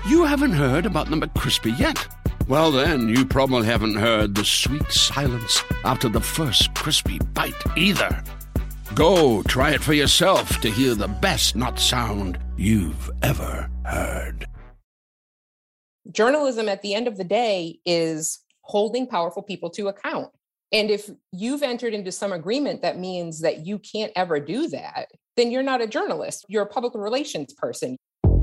You haven't heard about the McCrispy yet? Well, then, you probably haven't heard the sweet silence after the first crispy bite either. Go try it for yourself to hear the best nut sound you've ever heard. Journalism at the end of the day is holding powerful people to account. And if you've entered into some agreement that means that you can't ever do that, then you're not a journalist. You're a public relations person.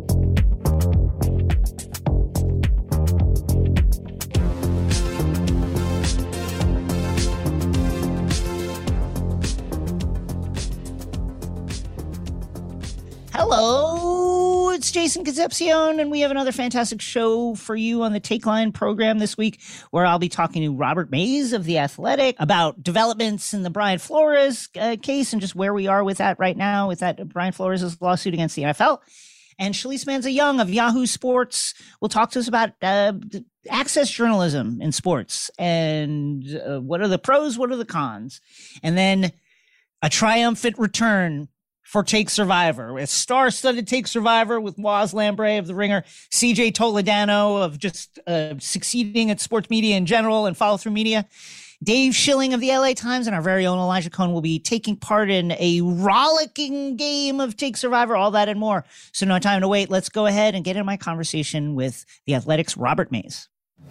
Hello, it's Jason Concepcion, and we have another fantastic show for you on the Take Line program this week, where I'll be talking to Robert Mays of The Athletic about developments in the Brian Flores case and just where we are with that right now, with that Brian Flores' lawsuit against the NFL. And Shalise Manza-Young of Yahoo Sports will talk to us about access journalism in sports and what are the pros, what are the cons. And then a triumphant return for Take Survivor, a star-studded Take Survivor with Woz Lambre of The Ringer, CJ Toledano of just succeeding at sports media in general and follow-through media, Dave Schilling of the LA Times, and our very own Elijah Cohn will be taking part in a rollicking game of Take Survivor, all that and more. So no time to wait. Let's go ahead and get into my conversation with The Athletic's Robert Mays.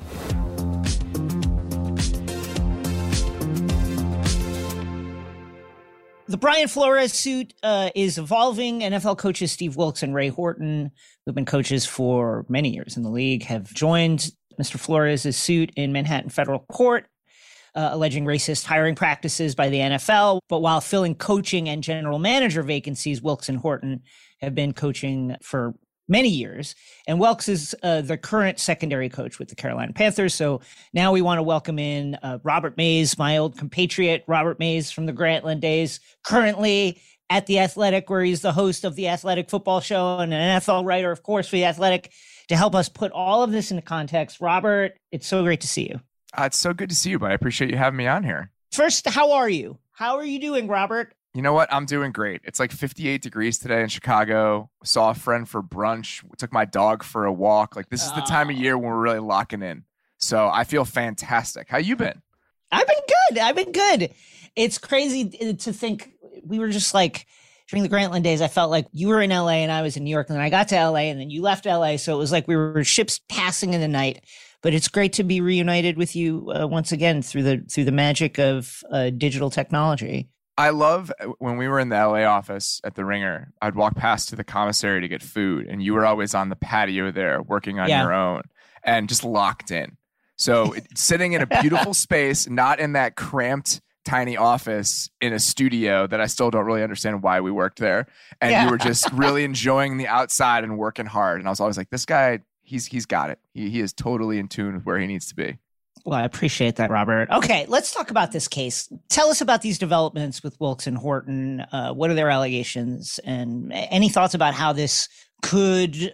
The Brian Flores suit is evolving. NFL coaches Steve Wilks and Ray Horton, who've been coaches for many years in the league, have joined Mr. Flores' suit in Manhattan federal court, alleging racist hiring practices by the NFL. But while filling coaching and general manager vacancies, Wilks and Horton have been coaching for many years. And Wilks is the current secondary coach with the Carolina Panthers. So now we want to welcome in Robert Mays, my old compatriot, Robert Mays from the Grantland days, currently at The Athletic, where he's the host of The Athletic Football Show and an NFL writer, of course, for The Athletic, to help us put all of this into context. Robert, it's so great to see you. It's so good to see you, but I appreciate you having me on here. First, how are you? How are you doing, Robert? You know what? I'm doing great. It's like 58 degrees today in Chicago. Saw a friend for brunch. Took my dog for a walk. Like, this is the time of year when we're really locking in. So I feel fantastic. How you been? I've been good. It's crazy to think we were just like, during the Grantland days, I felt like you were in LA and I was in New York, and then I got to LA and then you left LA. So it was like we were ships passing in the night. But it's great to be reunited with you once again through the magic of digital technology. I love when we were in the LA office at The Ringer, I'd walk past to the commissary to get food, and you were always on the patio there working on your own and just locked in. So sitting in a beautiful space, not in that cramped, tiny office in a studio that I still don't really understand why we worked there. And you were just really enjoying the outside and working hard. And I was always like, this guy, he's got it. He is totally in tune with where he needs to be. Well, I appreciate that, Robert. Okay, let's talk about this case. Tell us about these developments with Wilks and Horton. What are their allegations? And any thoughts about how this could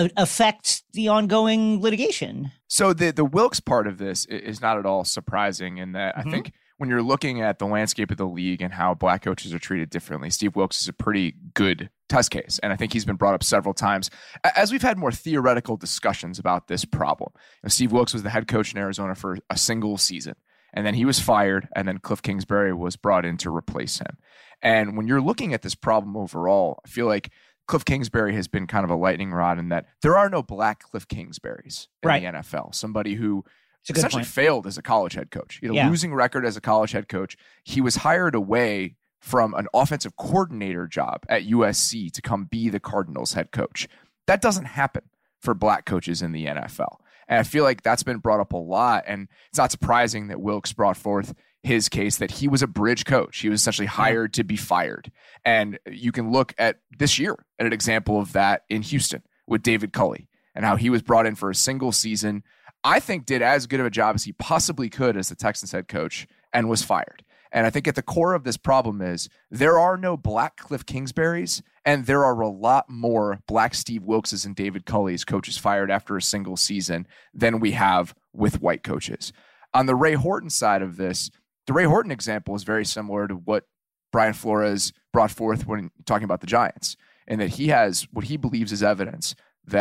affect the ongoing litigation? So the Wilks part of this is not at all surprising in that I think when you're looking at the landscape of the league and how black coaches are treated differently, Steve Wilks is a pretty good test case. And I think he's been brought up several times as we've had more theoretical discussions about this problem. Steve Wilks was the head coach in Arizona for a single season, and then he was fired, and then Cliff Kingsbury was brought in to replace him. And when you're looking at this problem overall, I feel like Cliff Kingsbury has been kind of a lightning rod in that there are no black Cliff Kingsburys in the NFL. Somebody who essentially failed as a college head coach. He had a losing record as a college head coach. He was hired away from an offensive coordinator job at USC to come be the Cardinals head coach. That doesn't happen for black coaches in the NFL. And I feel like that's been brought up a lot. And it's not surprising that Wilks brought forth his case that he was a bridge coach. He was essentially hired to be fired. And you can look at this year at an example of that in Houston with David Culley and how he was brought in for a single season. I think did as good of a job as he possibly could as the Texans head coach and was fired. And I think at the core of this problem is there are no black Cliff Kingsburys, and there are a lot more black Steve Wilkses and David Culley's coaches fired after a single season than we have with white coaches. On the Ray Horton side of this, the Ray Horton example is very similar to what Brian Flores brought forth when talking about the Giants, and that he has what he believes is evidence that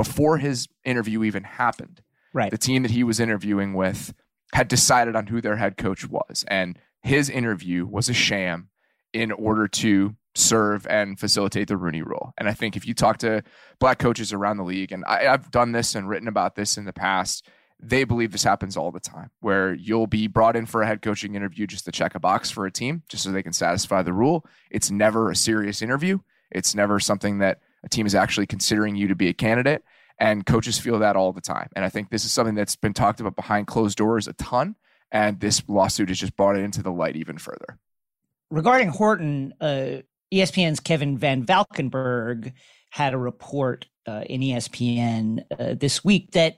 before his interview even happened, Right. the team that he was interviewing with had decided on who their head coach was. And his interview was a sham in order to serve and facilitate the Rooney Rule. And I think if you talk to black coaches around the league, and I've done this and written about this in the past, they believe this happens all the time, where you'll be brought in for a head coaching interview just to check a box for a team, just so they can satisfy the rule. It's never a serious interview. It's never something that a team is actually considering you to be a candidate. And coaches feel that all the time. And I think this is something that's been talked about behind closed doors a ton. And this lawsuit has just brought it into the light even further. Regarding Horton, ESPN's Kevin Van Valkenburg had a report in ESPN this week that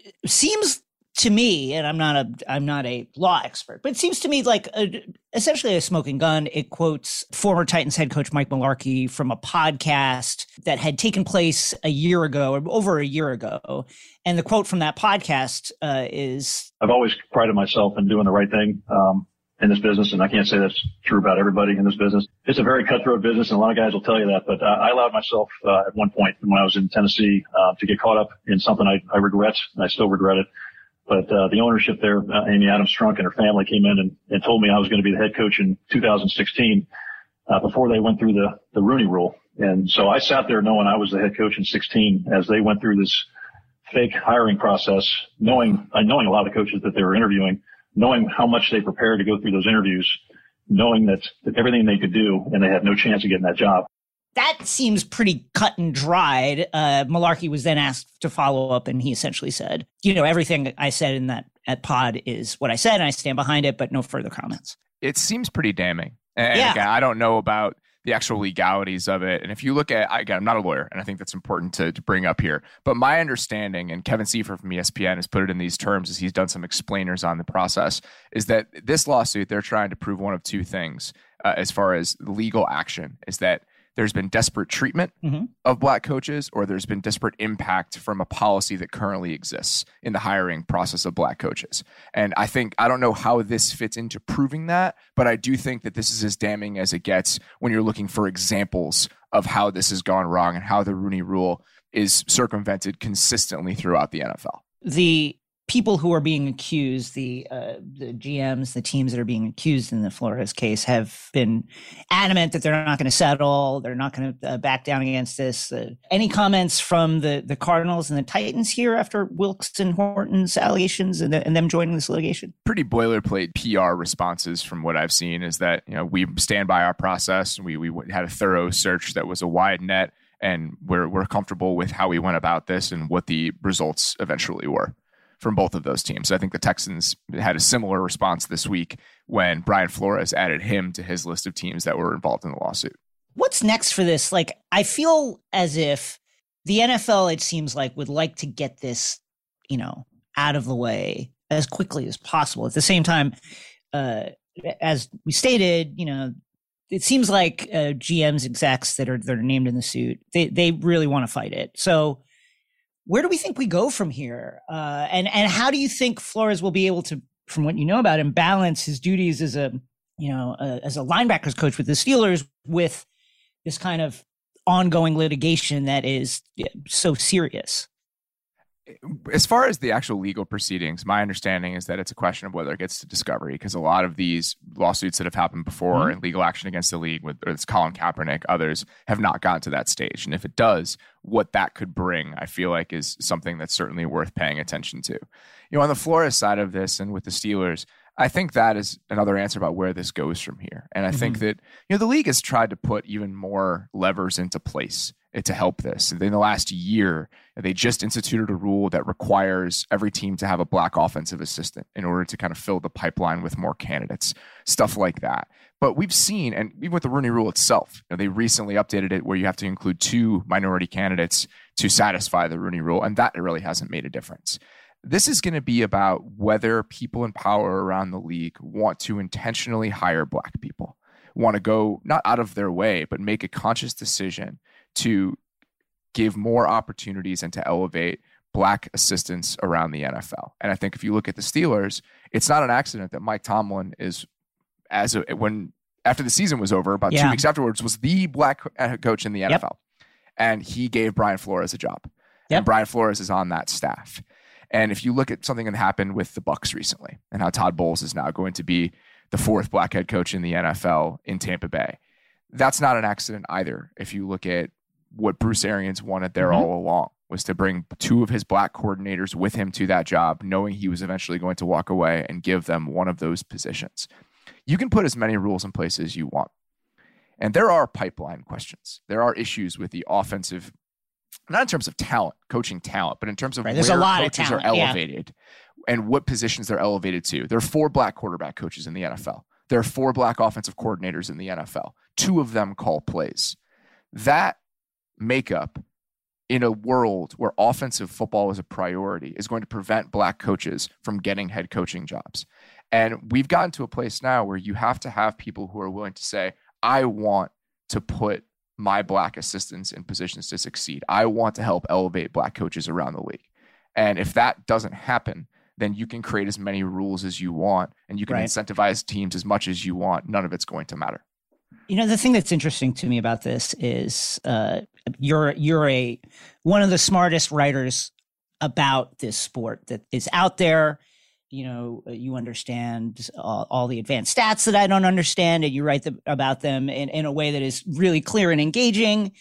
seems to me, and I'm not a law expert, but it seems to me like essentially a smoking gun. It quotes former Titans head coach Mike Mularkey from a podcast that had taken place a year ago, or over a year ago. And the quote from that podcast is, I've always prided myself in doing the right thing in this business, and I can't say that's true about everybody in this business. It's a very cutthroat business, and a lot of guys will tell you that, but I allowed myself at one point when I was in Tennessee to get caught up in something I regret, and I still regret it. But the ownership there, Amy Adams Strunk and her family, came in and told me I was going to be the head coach in 2016 before they went through the Rooney Rule. And so I sat there knowing I was the head coach in 16 as they went through this fake hiring process, knowing a lot of the coaches that they were interviewing, knowing how much they prepared to go through those interviews, knowing that everything they could do, and they had no chance of getting that job. that seems pretty cut and dried. Mularkey was then asked to follow up, and he essentially said, everything I said in that at pod is what I said, and I stand behind it, but no further comments. It seems pretty damning. And again, I don't know about the actual legalities of it. And if you look at, again, I'm not a lawyer, and I think that's important to bring up here, but my understanding, and Kevin Seifert from ESPN has put it in these terms as he's done some explainers on the process, is that this lawsuit, they're trying to prove one of two things as far as legal action, is that there's been desperate treatment of black coaches, or there's been disparate impact from a policy that currently exists in the hiring process of black coaches. And I don't know how this fits into proving that, but I do think that this is as damning as it gets when you're looking for examples of how this has gone wrong and how the Rooney Rule is circumvented consistently throughout the NFL. The people who are being accused, the GMs, the teams that are being accused in the Flores case, have been adamant that they're not going to settle. They're not going to back down against this. Any comments from the Cardinals and the Titans here after Wilkes and Horton's allegations and them joining this litigation? Pretty boilerplate PR responses from what I've seen is that, we stand by our process. We had a thorough search that was a wide net, and we're comfortable with how we went about this and what the results eventually were from both of those teams. I think the Texans had a similar response this week when Brian Flores added him to his list of teams that were involved in the lawsuit. What's next for this? I feel as if the NFL, it seems like, would like to get this, out of the way as quickly as possible. At the same time, as we stated, it seems like GMs, execs that are named in the suit, they really want to fight it. So where do we think we go from here? And how do you think Flores will be able to, from what you know about him, balance his duties as a linebackers coach with the Steelers with this kind of ongoing litigation that is so serious? As far as the actual legal proceedings, my understanding is that it's a question of whether it gets to discovery, because a lot of these lawsuits that have happened before and legal action against the league, whether it's Colin Kaepernick, others have not gotten to that stage. And if it does, what that could bring, I feel like, is something that's certainly worth paying attention to. On the Flores side of this and with the Steelers, I think that is another answer about where this goes from here. And I think that, the league has tried to put even more levers into place to help this. And in the last year, they just instituted a rule that requires every team to have a black offensive assistant in order to kind of fill the pipeline with more candidates, stuff like that. But we've seen, and even with the Rooney Rule itself, they recently updated it where you have to include 2 minority candidates to satisfy the Rooney Rule, and that really hasn't made a difference. This is going to be about whether people in power around the league want to intentionally hire black people, want to go not out of their way, but make a conscious decision to give more opportunities and to elevate black assistants around the NFL. And I think if you look at the Steelers, it's not an accident that Mike Tomlin is, after the season was over, about 2 weeks afterwards, was the black coach in the NFL. And he gave Brian Flores a job. Yep. And Brian Flores is on that staff. And if you look at something that happened with the Bucs recently and how Todd Bowles is now going to be the 4th black head coach in the NFL in Tampa Bay, that's not an accident either. If you look at what Bruce Arians wanted there all along, was to bring 2 of his black coordinators with him to that job, knowing he was eventually going to walk away and give them one of those positions. You can put as many rules in place as you want. And there are pipeline questions. There are issues with the offensive, not in terms of talent, coaching talent, but in terms of where There's a lot coaches of talent, are elevated and what positions they're elevated to. There are 4 black quarterback coaches in the NFL. There are 4 black offensive coordinators in the NFL. 2 of them call plays. That makeup in a world where offensive football is a priority is going to prevent black coaches from getting head coaching jobs. And we've gotten to a place now where you have to have people who are willing to say, I want to put my black assistants in positions to succeed. I want to help elevate black coaches around the league. And if that doesn't happen, then you can create as many rules as you want and you can incentivize teams as much as you want. None of it's going to matter. You know, the thing that's interesting to me about this is you're one of the smartest writers about this sport that is out there. You know, you understand all the advanced stats that I don't understand, and you write about them in a way that is really clear and engaging.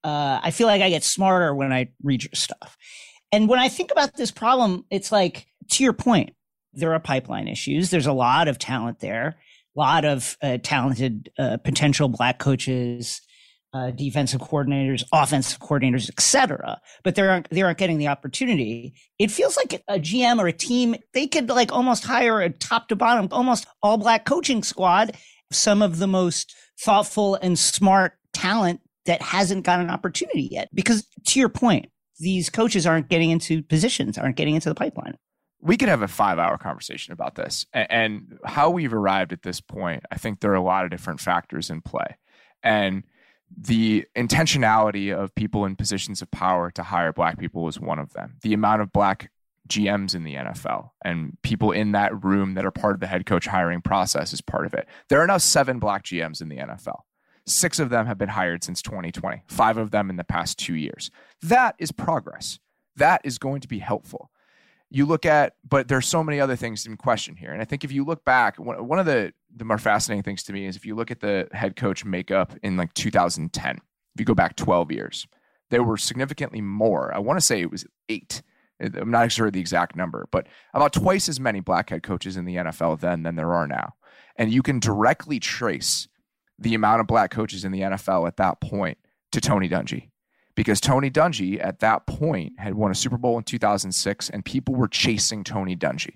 I feel like I get smarter when I read your stuff. And when I think about this problem, it's like, to your point, there are pipeline issues. There's a lot of talent there, a lot of talented potential black coaches, defensive coordinators, offensive coordinators, et cetera, but they aren't getting the opportunity. It feels like a GM or a team, they could like almost hire a top to bottom, almost all black coaching squad, some of the most thoughtful and smart talent that hasn't got an opportunity yet. Because to your point, these coaches aren't getting into positions, aren't getting into the pipeline. We could have a 5-hour conversation about this and how we've arrived at this point. I think there are a lot of different factors in play, and the intentionality of people in positions of power to hire black people is one of them. The amount of black GMs in the NFL and people in that room that are part of the head coach hiring process is part of it. There are now 7 black GMs in the NFL. 6 of them have been hired since 2020, 5 of them in the past 2 years. That is progress. That is going to be helpful. You look at, but there's so many other things in question here. And I think if you look back, one of the more fascinating things to me is if you look at the head coach makeup in like 2010, if you go back 12 years, there were significantly more. I want to say it was 8. I'm not sure the exact number, but about twice as many black head coaches in the NFL then than there are now. And you can directly trace the amount of black coaches in the NFL at that point to Tony Dungy. Because Tony Dungy at that point had won a Super Bowl in 2006 and people were chasing Tony Dungy.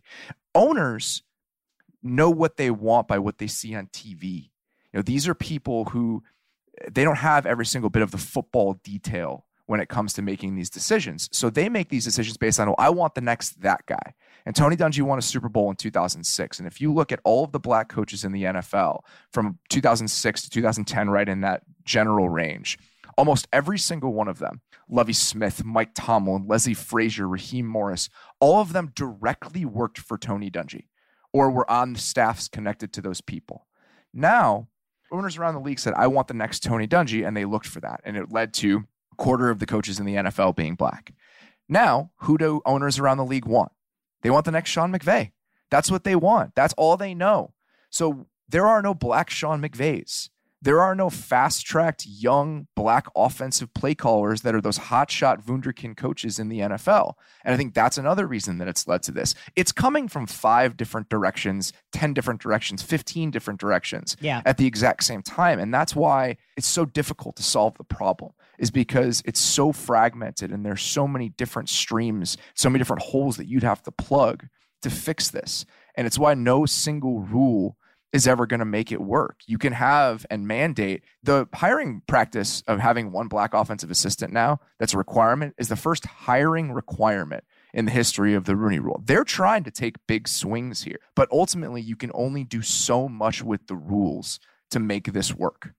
Owners know what they want by what they see on TV. You know, these are people who they don't have every single bit of the football detail when it comes to making these decisions. So they make these decisions based on, I want the next that guy. And Tony Dungy won a Super Bowl in 2006. And if you look at all of the black coaches in the NFL from 2006 to 2010, right in that general range, almost every single one of them, Lovie Smith, Mike Tomlin, Leslie Frazier, Raheem Morris, all of them directly worked for Tony Dungy or were on staffs connected to those people. Now, owners around the league said, I want the next Tony Dungy, and they looked for that. And it led to a quarter of the coaches in the NFL being black. Now, who do owners around the league want? They want the next Sean McVay. That's what they want. That's all they know. So there are no black Sean McVays. There are no fast-tracked young black offensive play callers that are those hotshot wunderkind coaches in the NFL. And I think that's another reason that it's led to this. It's coming from 5 different directions, 10 different directions, 15 different directions at the exact same time. And that's why it's so difficult to solve the problem, is because it's so fragmented and there's so many different streams, so many different holes that you'd have to plug to fix this. And it's why no single rule is ever going to make it work. You can have and mandate the hiring practice of having one black offensive assistant now. That's a requirement, is the first hiring requirement in the history of the Rooney Rule. They're trying to take big swings here, but ultimately you can only do so much with the rules to make this work.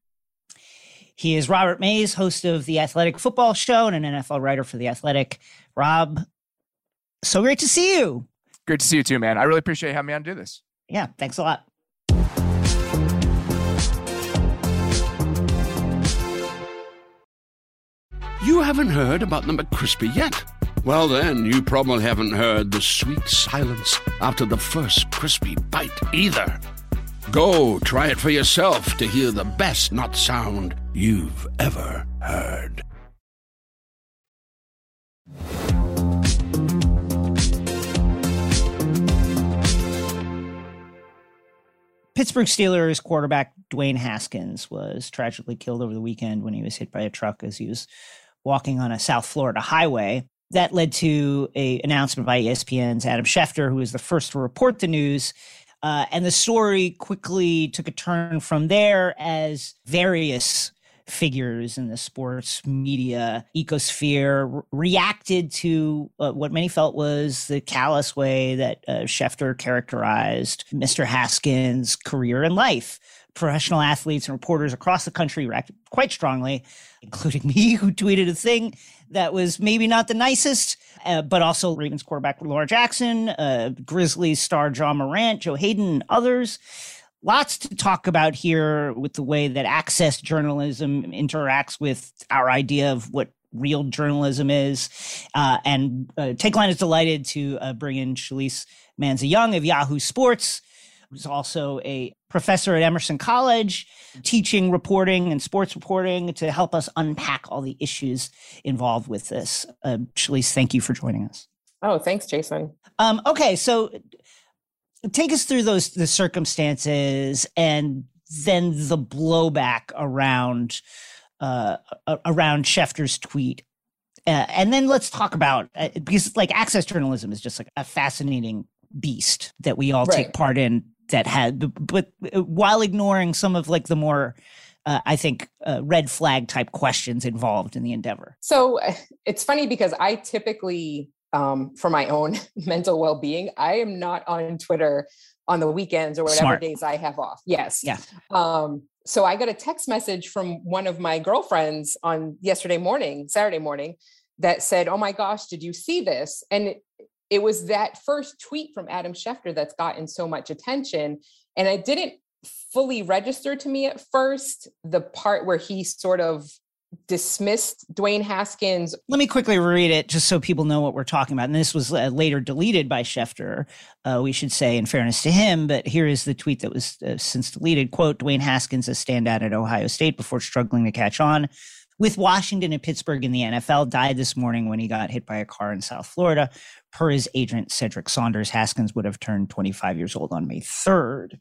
He is Robert Mays, host of the Athletic Football Show and an NFL writer for The Athletic. Rob, so great to see you. Great to see you too, man. I really appreciate you having me on to do this. Yeah, thanks a lot. You haven't heard about the McCrispy yet. Well, then, you probably haven't heard the sweet silence after the first crispy bite either. Go try it for yourself to hear the best nut sound you've ever heard. Pittsburgh Steelers quarterback Dwayne Haskins was tragically killed over the weekend when he was hit by a truck as he was walking on a South Florida highway. That led to an announcement by ESPN's Adam Schefter, who was the first to report the news. And the story quickly took a turn from there as various figures in the sports media ecosphere reacted to what many felt was the callous way that Schefter characterized Mr. Haskins' career and life. Professional athletes and reporters across the country reacted quite strongly, including me, who tweeted a thing that was maybe not the nicest, but also Ravens quarterback Lamar Jackson, Grizzlies star John Morant, Joe Hayden, and others. Lots to talk about here with the way that access journalism interacts with our idea of what real journalism is. And Takeline is delighted to bring in Shalise Manza-Young of Yahoo Sports, who's also a professor at Emerson College, teaching reporting and sports reporting to help us unpack all the issues involved with this. Shalise, thank you for joining us. Oh, thanks, Jason. Okay, so take us through the circumstances and then the blowback around Schefter's tweet. And then let's talk about, because like access journalism is just like a fascinating beast that we all take part in that had, but while ignoring some of like the more, I think, red flag type questions involved in the endeavor. So it's funny because I typically, for my own mental well-being, I am not on Twitter on the weekends or whatever days I have off. Yes. Yeah. So I got a text message from one of my girlfriends on Saturday morning, that said, "Oh my gosh, did you see this?" And it was that first tweet from Adam Schefter that's gotten so much attention. And I didn't fully register to me at first, the part where he sort of dismissed Dwayne Haskins. Let me quickly read it just so people know what we're talking about. And this was later deleted by Schefter, we should say, in fairness to him. But here is the tweet that was since deleted. Quote, "Dwayne Haskins, a standout at Ohio State before struggling to catch on with Washington and Pittsburgh in the NFL, died this morning when he got hit by a car in South Florida. Per his agent, Cedric Saunders, Haskins would have turned 25 years old on May 3rd.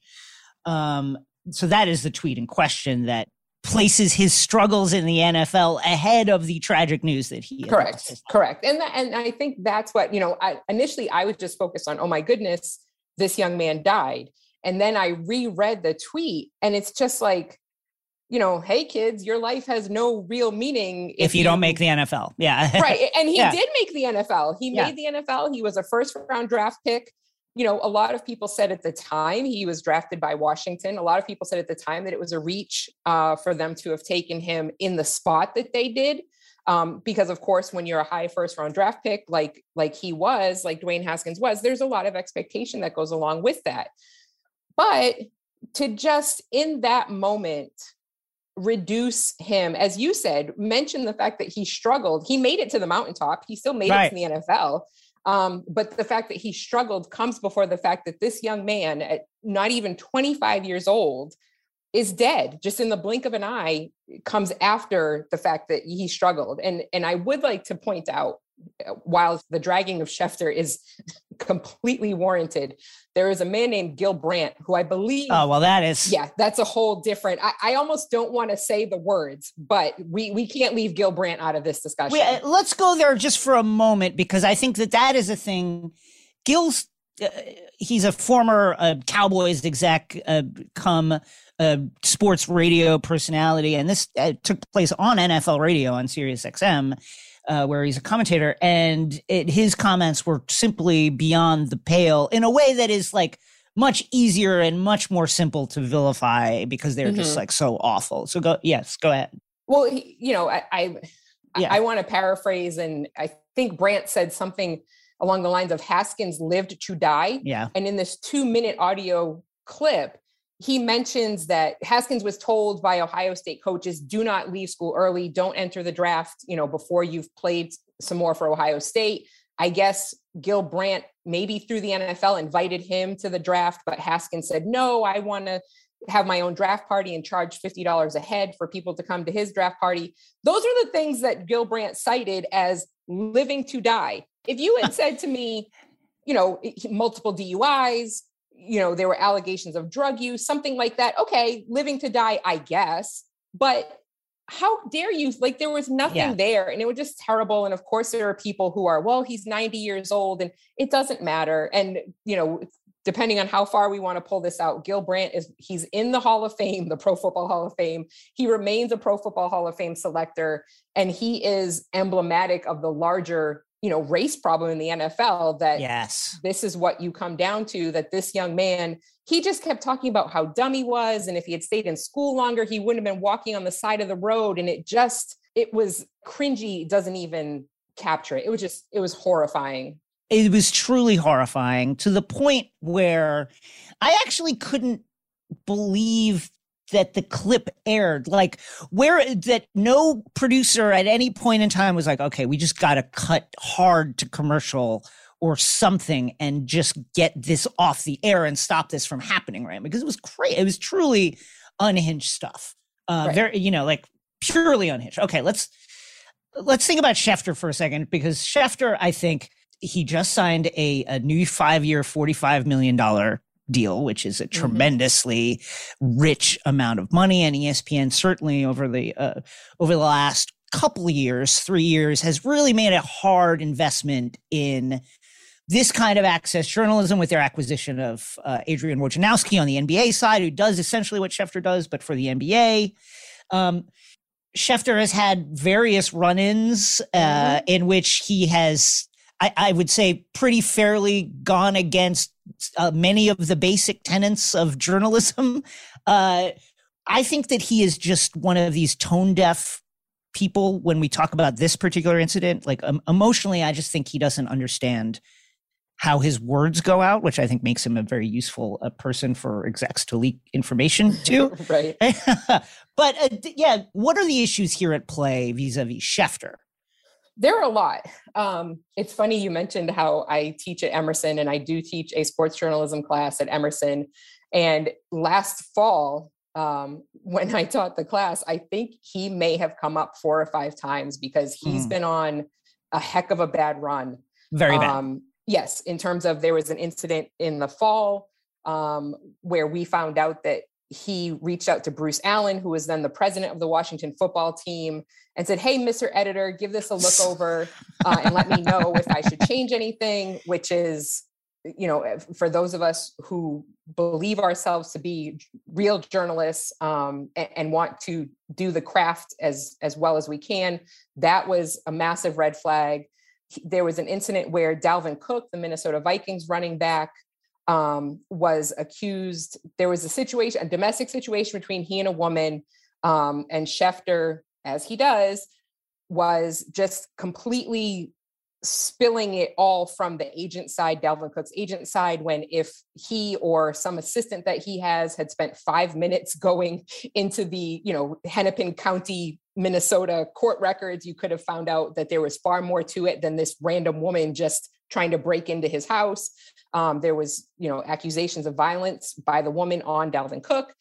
So that is the tweet in question that places his struggles in the NFL ahead of the tragic news that he Correct. And I think that's what, initially I was just focused on, oh my goodness, this young man died. And then I reread the tweet and it's just like, hey kids, your life has no real meaning if you don't make the NFL. Yeah. Right. And he did make the NFL. He made the NFL. He was a first round draft pick. A lot of people said at the time he was drafted by Washington. A lot of people said at the time that it was a reach for them to have taken him in the spot that they did. Because of course, when you're a high first round draft pick, like he was, like Dwayne Haskins was, there's a lot of expectation that goes along with that. But to just in that moment, reduce him, as you said, mention the fact that he struggled. He made it to the mountaintop. He still made it to the NFL. But the fact that he struggled comes before the fact that this young man at not even 25 years old is dead just in the blink of an eye, comes after the fact that he struggled. And I would like to point out, while the dragging of Schefter is completely warranted, there is a man named Gil Brandt who I believe. Oh, well, that is. Yeah, that's a whole different. I almost don't want to say the words, but we can't leave Gil Brandt out of this discussion. Let's go there just for a moment, because I think that is a thing. Gil's, he's a former Cowboys exec, come sports radio personality. And this took place on NFL radio on Sirius XM. Where he's a commentator, and his comments were simply beyond the pale in a way that is like much easier and much more simple to vilify because they're just like so awful. So go ahead. Well, I want to paraphrase, and I think Brandt said something along the lines of Haskins lived to die. Yeah. And in this 2-minute audio clip, he mentions that Haskins was told by Ohio State coaches, do not leave school early, don't enter the draft, before you've played some more for Ohio State. I guess Gil Brandt, maybe through the NFL, invited him to the draft, but Haskins said, no, I want to have my own draft party and charge $50 a head for people to come to his draft party. Those are the things that Gil Brandt cited as living to die. If you had said to me, multiple DUIs, there were allegations of drug use, something like that. Okay, living to die, I guess. But how dare you? Like, there was nothing there, and it was just terrible. And of course, there are people who are, well, he's 90 years old and it doesn't matter. And, depending on how far we want to pull this out, Gil Brandt he's in the Hall of Fame, the Pro Football Hall of Fame. He remains a Pro Football Hall of Fame selector, and he is emblematic of the larger race problem in the NFL, that this is what you come down to, that this young man, he just kept talking about how dumb he was. And if he had stayed in school longer, he wouldn't have been walking on the side of the road. And it was cringy, doesn't even capture it. It was horrifying. It was truly horrifying, to the point where I actually couldn't believe that the clip aired, like that no producer at any point in time was like, okay, we just got to cut hard to commercial or something and just get this off the air and stop this from happening, right? Because it was crazy. It was truly unhinged stuff. Right. Very, like purely unhinged. Okay, let's think about Schefter for a second, because Schefter, I think he just signed a new 5-year, $45 million deal, which is a tremendously rich amount of money. And ESPN certainly over the last couple of years, 3 years, has really made a hard investment in this kind of access journalism with their acquisition of Adrian Wojnarowski on the NBA side, who does essentially what Schefter does, but for the NBA. Schefter has had various run-ins in which he has, I would say, pretty fairly gone against many of the basic tenets of journalism. I think that he is just one of these tone-deaf people when we talk about this particular incident. Like, emotionally, I just think he doesn't understand how his words go out, which I think makes him a very useful person for execs to leak information to. Right. But what are the issues here at play vis-a-vis Schefter? There are a lot. It's funny you mentioned how I teach at Emerson, and I do teach a sports journalism class at Emerson. And last fall, when I taught the class, I think he may have come up 4 or 5 times, because he's been on a heck of a bad run. Very bad. Yes, in terms of, there was an incident in the fall where we found out that he reached out to Bruce Allen, who was then the president of the Washington football team, and said, hey, Mr. Editor, give this a look over and let me know if I should change anything, which is, for those of us who believe ourselves to be real journalists and want to do the craft as well as we can, that was a massive red flag. There was an incident where Dalvin Cook, the Minnesota Vikings running back, was accused. There was a domestic situation between he and a woman, and Schefter, as he does, was just completely spilling it all from the agent side, Dalvin Cook's agent side, when if he or some assistant that he has had spent 5 minutes going into the, Hennepin County, Minnesota court records, you could have found out that there was far more to it than this random woman just trying to break into his house. There was, accusations of violence by the woman on Dalvin Cook.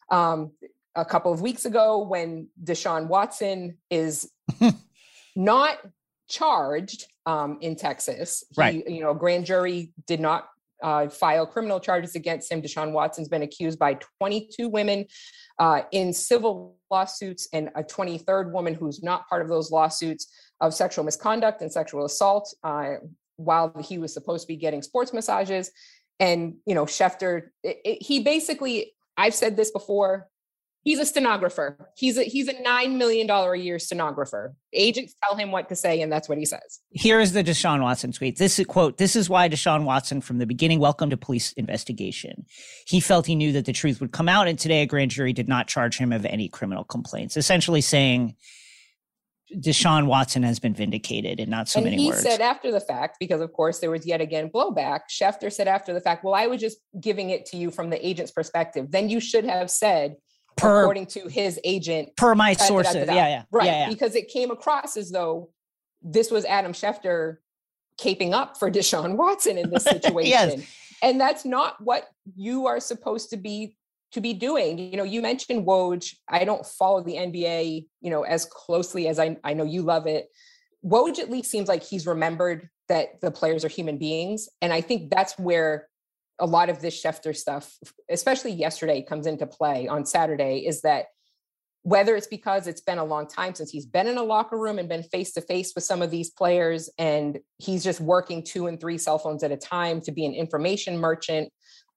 A couple of weeks ago, when Deshaun Watson is not charged in Texas, right. A grand jury did not file criminal charges against him. Deshaun Watson's been accused by 22 women in civil lawsuits, and a 23rd woman who's not part of those lawsuits, of sexual misconduct and sexual assault while he was supposed to be getting sports massages. And, Schefter, he basically, I've said this before, he's a stenographer. He's a $9 million a year stenographer. Agents tell him what to say, and that's what he says. Here is the Deshaun Watson tweet. This is, quote, "This is why Deshaun Watson from the beginning welcomed a police investigation. He felt he knew that the truth would come out, and today a grand jury did not charge him of any criminal complaints." Essentially saying Deshaun Watson has been vindicated in not so many words. And he said after the fact, because of course there was yet again blowback, Schefter said after the fact, well, I was just giving it to you from the agent's perspective. Then you should have said, according to his agent, per my sources. Yeah. Right. Yeah. Because it came across as though this was Adam Schefter caping up for Deshaun Watson in this situation. Yes. And that's not what you are supposed to be doing. You mentioned Woj. I don't follow the NBA, as closely as I know you love it. Woj at least seems like he's remembered that the players are human beings. And I think that's where a lot of this Schefter stuff, especially yesterday, comes into play on Saturday, is that whether it's because it's been a long time since he's been in a locker room and been face to face with some of these players, and he's just working 2 and 3 cell phones at a time to be an information merchant.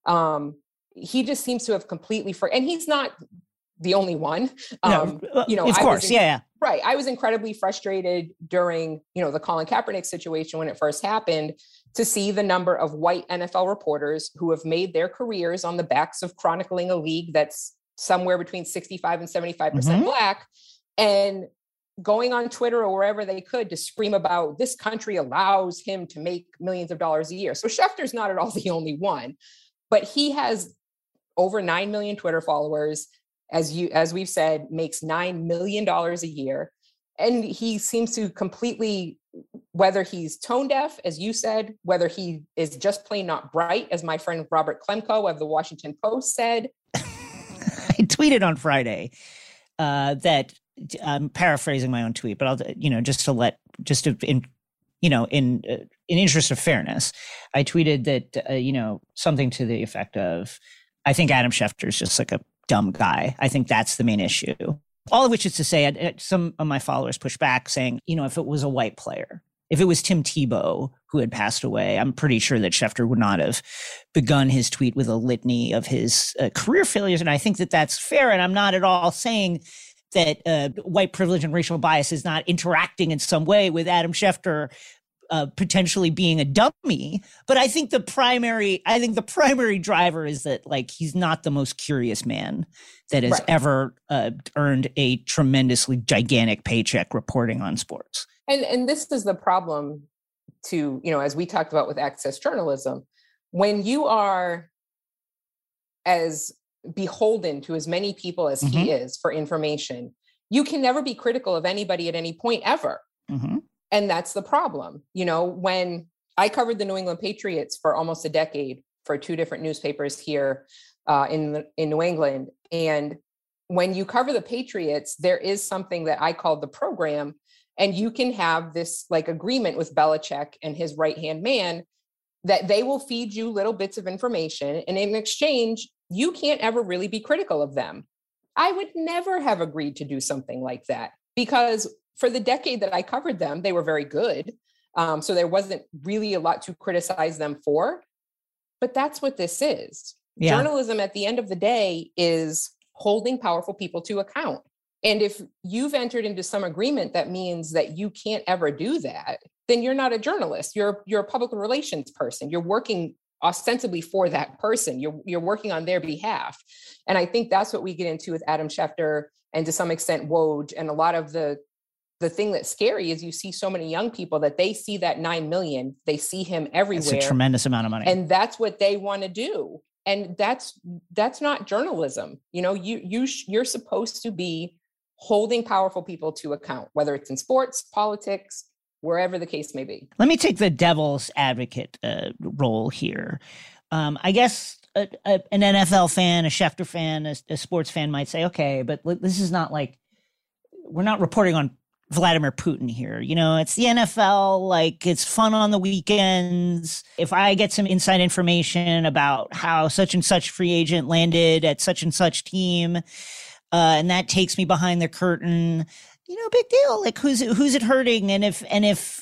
He just seems to have completely and he's not the only one. Of course. Yeah. Right. I was incredibly frustrated during, the Colin Kaepernick situation when it first happened, to see the number of white NFL reporters who have made their careers on the backs of chronicling a league that's somewhere between 65 and 75% Black, and going on Twitter or wherever they could to scream about this country allows him to make millions of dollars a year. So Schefter's not at all the only one, but he has over 9 million Twitter followers. As we've said, makes $9 million a year. And he seems to completely, whether he's tone deaf, as you said, whether he is just plain not bright, as my friend Robert Klemko of the Washington Post said. I tweeted on Friday that I'm paraphrasing my own tweet, but I'll, in interest of fairness, I tweeted that, something to the effect of, I think Adam Schefter is just like a dumb guy. I think that's the main issue. All of which is to say, some of my followers push back saying, if it was a white player, if it was Tim Tebow who had passed away, I'm pretty sure that Schefter would not have begun his tweet with a litany of his career failures. And I think that that's fair. And I'm not at all saying that white privilege and racial bias is not interacting in some way with Adam Schefter potentially being a dummy. But I think the primary driver is that, like, he's not the most curious man that has ever earned a tremendously gigantic paycheck reporting on sports. And this is the problem to, as we talked about with access journalism, when you are as beholden to as many people as he is for information, you can never be critical of anybody at any point ever. And that's the problem. When I covered the New England Patriots for almost a decade for 2 different newspapers here in New England. And when you cover the Patriots, there is something that I call the program. And you can have this like agreement with Belichick and his right-hand man that they will feed you little bits of information. And in exchange, you can't ever really be critical of them. I would never have agreed to do something like that, because for the decade that I covered them, they were very good. So there wasn't really a lot to criticize them for. But that's what this is. Yeah. Journalism at the end of the day is holding powerful people to account. And if you've entered into some agreement that means that you can't ever do that, then you're not a journalist. You're a public relations person. You're working ostensibly for that person. You're working on their behalf. And I think that's what we get into with Adam Schefter and to some extent Woj. And a lot of the thing that's scary is you see so many young people that they see that 9 million, they see him everywhere. It's a tremendous amount of money. And that's what they want to do. And that's not journalism. You're supposed to be holding powerful people to account, whether it's in sports, politics, wherever the case may be. Let me take the devil's advocate role here. I guess an NFL fan, a Schefter fan, a sports fan might say, okay, but this is not like, we're not reporting on Vladimir Putin here. It's the NFL, like, it's fun on the weekends. If I get some inside information about how such and such free agent landed at such and such team, and that takes me behind the curtain, big deal. Like, who's it hurting? And if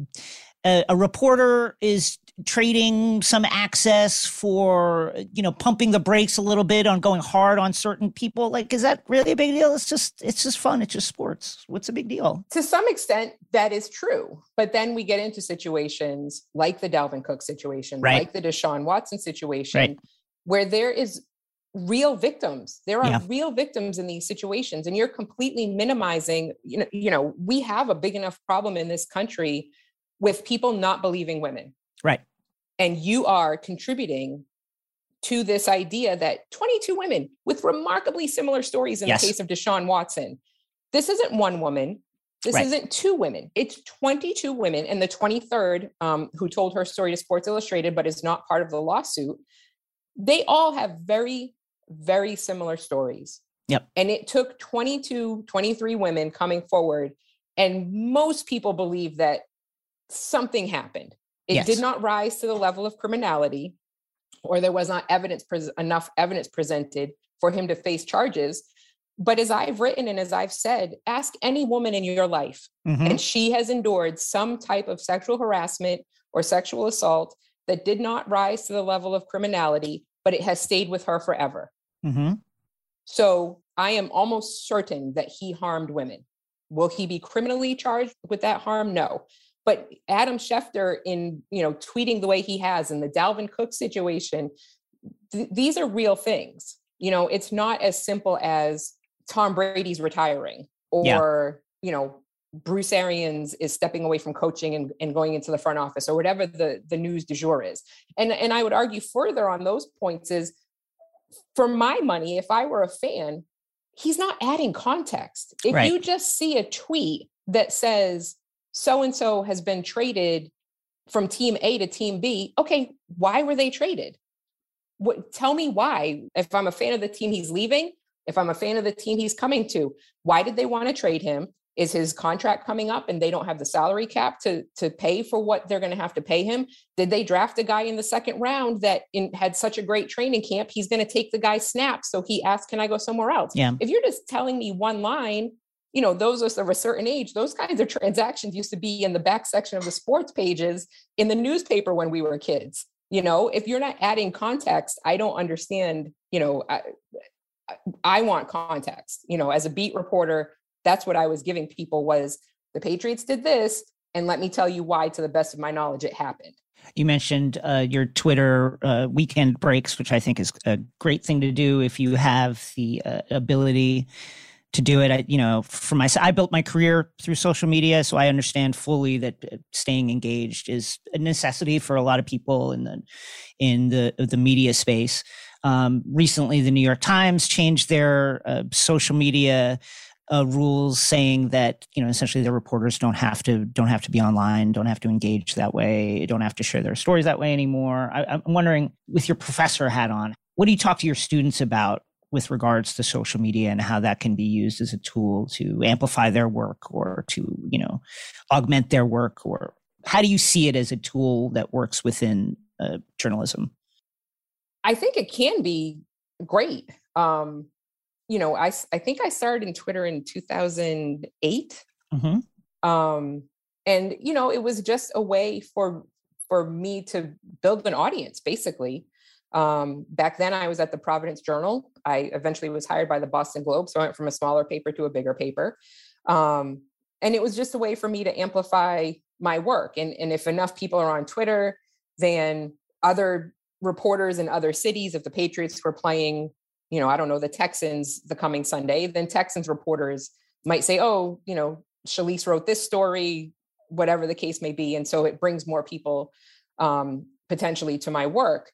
a reporter is trading some access for, pumping the brakes a little bit on going hard on certain people, like, is that really a big deal? It's just fun. It's just sports. What's the big deal? To some extent, that is true. But then we get into situations like the Dalvin Cook situation, like the Deshaun Watson situation, where there is real victims. There are real victims in these situations, and you're completely minimizing, we have a big enough problem in this country with people not believing women. Right. And you are contributing to this idea that 22 women with remarkably similar stories in the case of Deshaun Watson. This isn't one woman. This Right. isn't 2 women. It's 22 women. And the 23rd, who told her story to Sports Illustrated, but is not part of the lawsuit, they all have very, very similar stories. Yep. And it took 22, 23 women coming forward. And most people believe that something happened. It Yes. did not rise to the level of criminality, or there was not enough evidence presented for him to face charges. But as I've written and as I've said, ask any woman in your life, Mhm. and she has endured some type of sexual harassment or sexual assault that did not rise to the level of criminality, but it has stayed with her forever. Mhm. So I am almost certain that he harmed women. Will he be criminally charged with that harm? No. But Adam Schefter, in tweeting the way he has in the Dalvin Cook situation, these are real things. It's not as simple as Tom Brady's retiring, or Bruce Arians is stepping away from coaching and going into the front office, or whatever the news du jour is. And I would argue further on those points is, for my money, if I were a fan, he's not adding context. If Right. you just see a tweet that says so-and-so has been traded from team A to team B, okay, why were they traded? Tell me why. If I'm a fan of the team he's leaving, if I'm a fan of the team he's coming to, why did they want to trade him? Is his contract coming up and they don't have the salary cap to pay for what they're going to have to pay him? Did they draft a guy in the second round that had such a great training camp? He's going to take the guy's snaps. So he asked, can I go somewhere else? Yeah. If you're just telling me one line, those of a certain age, those kinds of transactions used to be in the back section of the sports pages in the newspaper when we were kids. If you're not adding context, I don't understand. I want context. As a beat reporter, that's what I was giving people was the Patriots did this, and let me tell you why, to the best of my knowledge, it happened. You mentioned your Twitter weekend breaks, which I think is a great thing to do if you have the ability to do it. I built my career through social media, so I understand fully that staying engaged is a necessity for a lot of people in the media space. Recently, the New York Times changed their social media rules, saying that essentially the reporters don't have to be online, don't have to engage that way, don't have to share their stories that way anymore. I'm wondering, with your professor hat on, what do you talk to your students about with regards to social media and how that can be used as a tool to amplify their work or to augment their work? Or how do you see it as a tool that works within journalism? I think it can be great. I think I started in Twitter in 2008. Mm-hmm. And it was just a way for me to build an audience, basically. Back then I was at the Providence Journal. I eventually was hired by the Boston Globe. So I went from a smaller paper to a bigger paper. And it was just a way for me to amplify my work. And if enough people are on Twitter, then other reporters in other cities, if the Patriots were playing, the Texans the coming Sunday, then Texans reporters might say, oh, Shalise wrote this story, whatever the case may be. And so it brings more people potentially to my work.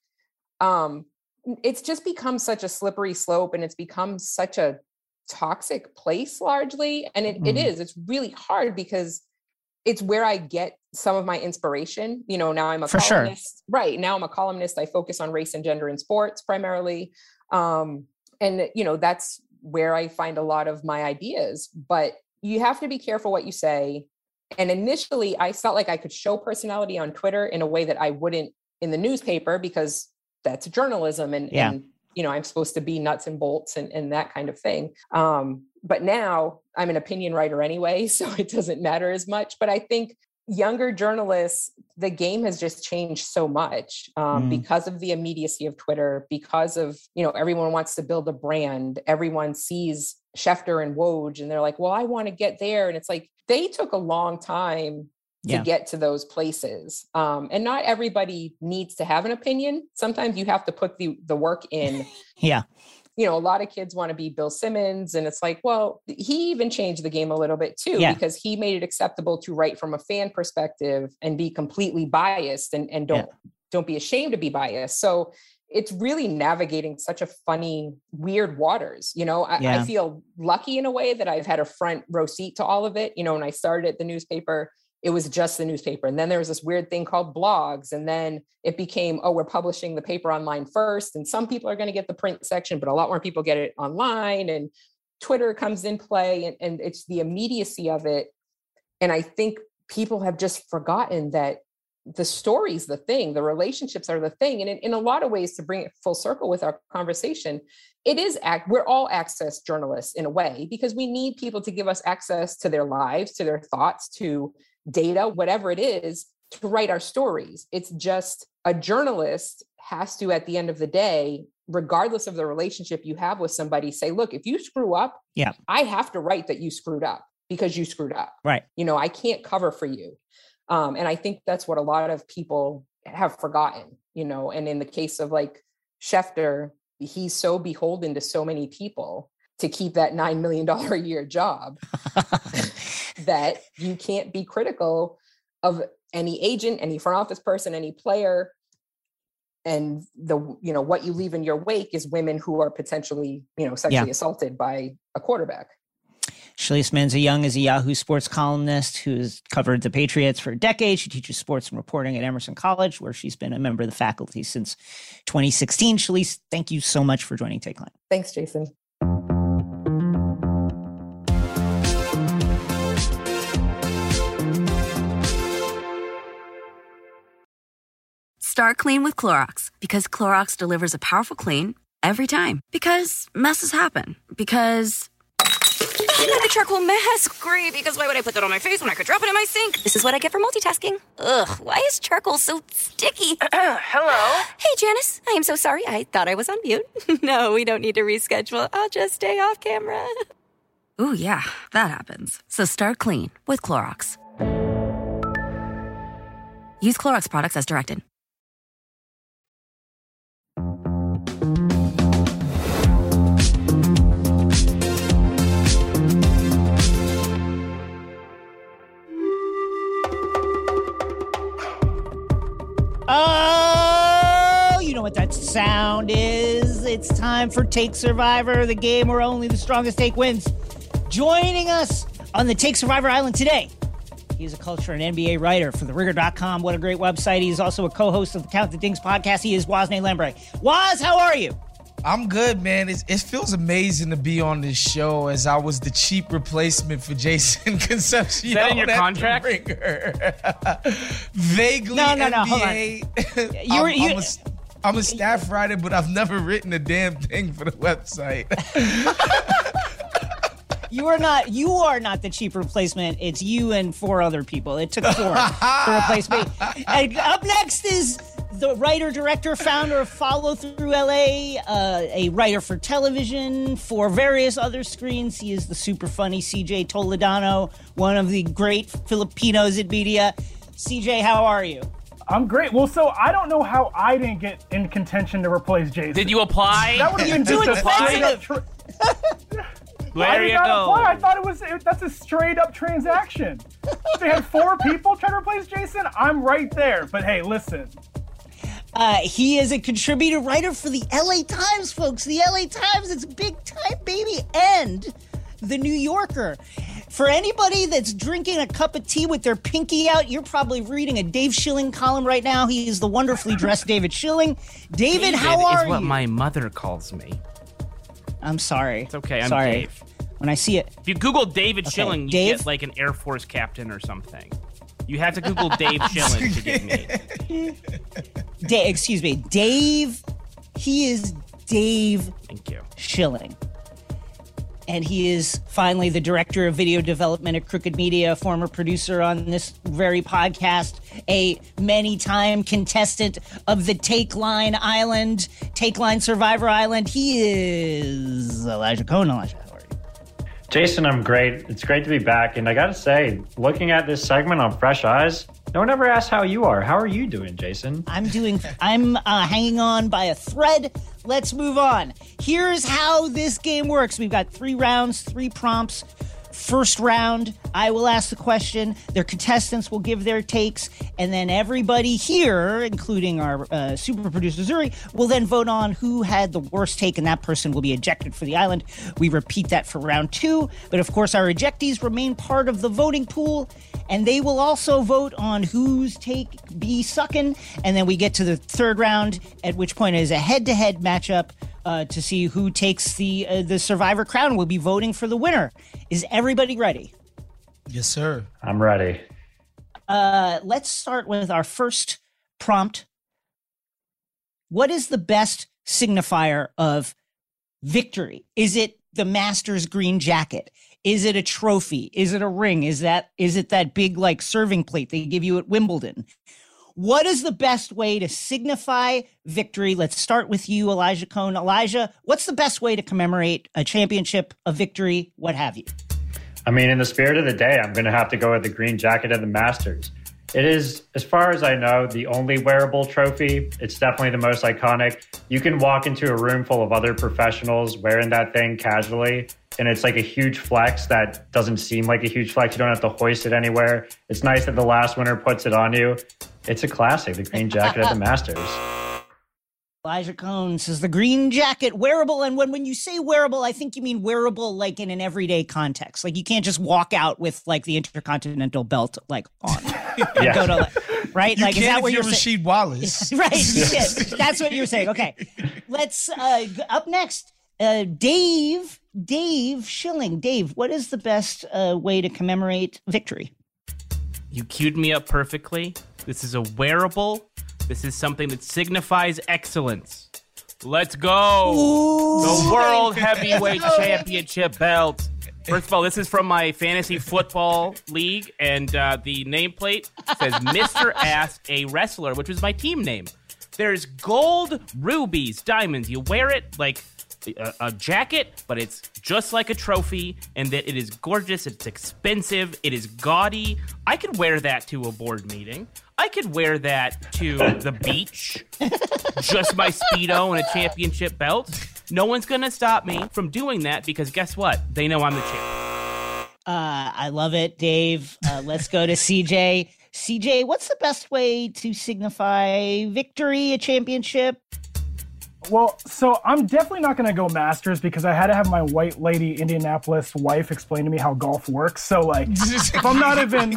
It's just become such a slippery slope, and it's become such a toxic place largely. And it's really hard because it's where I get some of my inspiration. Now I'm a For columnist. Sure. Right. Now I'm a columnist. I focus on race and gender in sports primarily. And that's where I find a lot of my ideas, but you have to be careful what you say. And initially I felt like I could show personality on Twitter in a way that I wouldn't in the newspaper, because that's journalism and I'm supposed to be nuts and bolts and that kind of thing. But now I'm an opinion writer anyway, so it doesn't matter as much. But I think younger journalists, the game has just changed so much because of the immediacy of Twitter, because of, everyone wants to build a brand. Everyone sees Schefter and Woj and they're like, well, I want to get there. And it's like, they took a long time to get to those places. And not everybody needs to have an opinion. Sometimes you have to put the work in. Yeah. A lot of kids want to be Bill Simmons. And it's like, well, he even changed the game a little bit too, because he made it acceptable to write from a fan perspective and be completely biased and don't don't be ashamed to be biased. So it's really navigating such a funny, weird waters. I feel lucky in a way that I've had a front row seat to all of it. When I started at the newspaper, it was just the newspaper. And then there was this weird thing called blogs. And then it became, we're publishing the paper online first. And some people are going to get the print section, but a lot more people get it online. And Twitter comes in play, and it's the immediacy of it. And I think people have just forgotten that the story's the thing, the relationships are the thing. And in a lot of ways, to bring it full circle with our conversation, we're all access journalists in a way, because we need people to give us access to their lives, to their thoughts, to data, whatever it is, to write our stories. It's just a journalist has to, at the end of the day, regardless of the relationship you have with somebody, say, look, if you screw up, I have to write that you screwed up because you screwed up. Right. I can't cover for you. And I think that's what a lot of people have forgotten, and in the case of like Schefter, he's so beholden to so many people to keep that $9 million a year job that you can't be critical of any agent, any front office person, any player. And what you leave in your wake is women who are potentially, sexually assaulted by a quarterback. Shalise Manza-Young is a Yahoo Sports columnist who has covered the Patriots for a decade. She teaches sports and reporting at Emerson College, where she's been a member of the faculty since 2016. Shalise, thank you so much for joining Take Line. Thanks, Jason. Start clean with Clorox, because Clorox delivers a powerful clean every time. Because messes happen. Because the charcoal mask, great, because why would I put that on my face when I could drop it in my sink? This is what I get for multitasking. Ugh, why is charcoal so sticky? Hello? Hey, Janice, I am so sorry. I thought I was on mute. No, we don't need to reschedule. I'll just stay off camera. Ooh, yeah, that happens. So start clean with Clorox. Use Clorox products as directed. Oh, you know what that sound is. It's time for Take Survivor, the game where only the strongest take wins. Joining us on the Take Survivor Island today, he's a culture and NBA writer for TheRinger.com. What a great website. He's also a co-host of the Count the Dings podcast. He is Wosne Lambre. Woz, how are you? I'm good, man. It feels amazing to be on this show, as I was the cheap replacement for Jason Concepcion. Is that in your contract? Vaguely No, NBA. Hold on. I'm a staff writer, but I've never written a damn thing for the website. You are not the cheap replacement. It's you and 4 other people. It took 4 to replace me. And up next is the writer, director, founder of Follow Through LA, a writer for television, for various other screens. He is the super funny CJ Toledano, one of the great Filipinos in media. CJ, how are you? I'm great. Well, so I don't know how I didn't get in contention to replace Jason. Did you apply? That would have been Too just a straight up. expensive. There you go. Apply. I thought that's a straight up transaction. They had 4 people trying to replace Jason. I'm right there. But hey, listen. He is a contributor writer for the LA Times, folks. The LA Times, it's big time, baby. And the New Yorker. For anybody that's drinking a cup of tea with their pinky out, you're probably reading a Dave Schilling column right now. He is the wonderfully dressed David Schilling. David, how are you? Is what my mother calls me. I'm sorry. It's okay. I'm sorry. Dave. When I see it. If you Google David Schilling, you Dave? get like an Air Force captain or something. You have to Google Dave Schilling to get me. Excuse me. Dave. He is Dave Thank you. Schilling. And he is finally the director of video development at Crooked Media, a former producer on this very podcast, a many-time contestant of the Take Line Island, Take Line Survivor Island. He is Elijah Cohen. Elijah, how are you? Jason, I'm great. It's great to be back. And I got to say, looking at this segment on fresh eyes, no one ever asked how you are. How are you doing, Jason? I'm hanging on by a thread. Let's move on. Here's how this game works. We've got 3 rounds, 3 prompts First round, I will ask the question, their contestants will give their takes, and then everybody here, including our super producer Zuri, will then vote on who had the worst take, and that person will be ejected for the island. We repeat that for round 2, but of course our ejectees remain part of the voting pool, and they will also vote on whose take be sucking, and then we get to the third round, at which point it is a head-to-head matchup to see who takes the Survivor crown. We'll be voting for the winner. Is everybody ready? Yes, sir. I'm ready. Let's start with our first prompt. What is the best signifier of victory? Is it the Masters green jacket? Is it a trophy? Is it a ring? Is it that big like serving plate they give you at Wimbledon? What is the best way to signify victory? Let's start with you, Elijah Cohn. Elijah, what's the best way to commemorate a championship, a victory, what have you? I mean, in the spirit of the day, I'm going to have to go with the green jacket of the Masters. It is, as far as I know, the only wearable trophy. It's definitely the most iconic. You can walk into a room full of other professionals wearing that thing casually, and it's like a huge flex that doesn't seem like a huge flex. You don't have to hoist it anywhere. It's nice that the last winner puts it on you. It's a classic, the green jacket of the Masters. Elijah Cohn says the green jacket wearable. And when you say wearable, I think you mean wearable like in an everyday context. Like you can't just walk out with like the Intercontinental belt like on. Yes. Go to, right? You like can is that if what you're you're saying? Rasheed Wallace. Right. Yes. That's what you're saying. Okay. Let's up next. Dave Schilling. Dave, what is the best way to commemorate victory? You queued me up perfectly. This is a wearable. This is something that signifies excellence. Let's go. Ooh. The World Heavyweight Championship belt. First of all, this is from my fantasy football league, and the nameplate says Mr. Ass, a Wrestler, which was my team name. There's gold, rubies, diamonds. You wear it like a jacket, but it's just like a trophy, and that it is gorgeous, it's expensive, it is gaudy. I could wear that to a board meeting. I could wear that to the beach. Just my Speedo and a championship belt. No one's gonna stop me from doing that because guess what? They know I'm the champ. I love it, Dave. Let's go to CJ. CJ, what's the best way to signify victory, a championship? Well, so I'm definitely not going to go Masters because I had to have my white lady Indianapolis wife explain to me how golf works. So, like, if I'm not even,